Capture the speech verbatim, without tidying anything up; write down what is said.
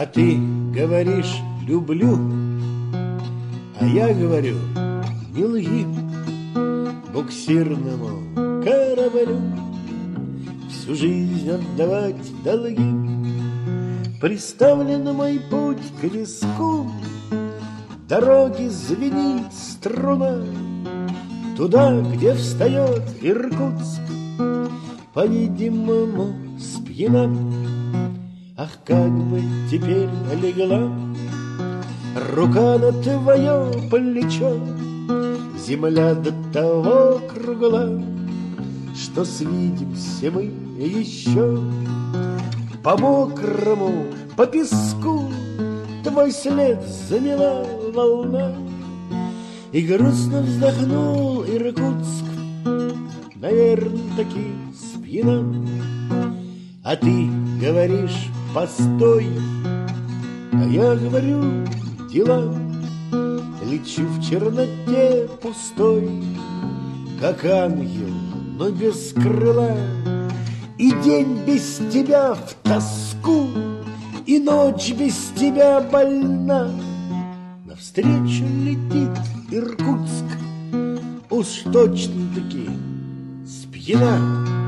А ты говоришь «люблю», а я говорю «не лги». Буксирному кораблю всю жизнь отдавать долги. Приставлен мой путь к виску, дороги звенит струна, туда, где встает Иркутск, по-видимому, спьяна. Ах, как бы теперь легла рука на твое плечо, земля до того кругла, что свидимся мы еще. По мокрому, по песку твой след замела волна, и грустно вздохнул Иркутск, наверно-таки спьяна. А ты говоришь «постой», а я говорю «дела». Лечу в черноте пустой, как ангел, но без крыла, и день без тебя в тоску, и ночь без тебя больна. Навстречу летит Иркутск, уж точно-таки спьяна.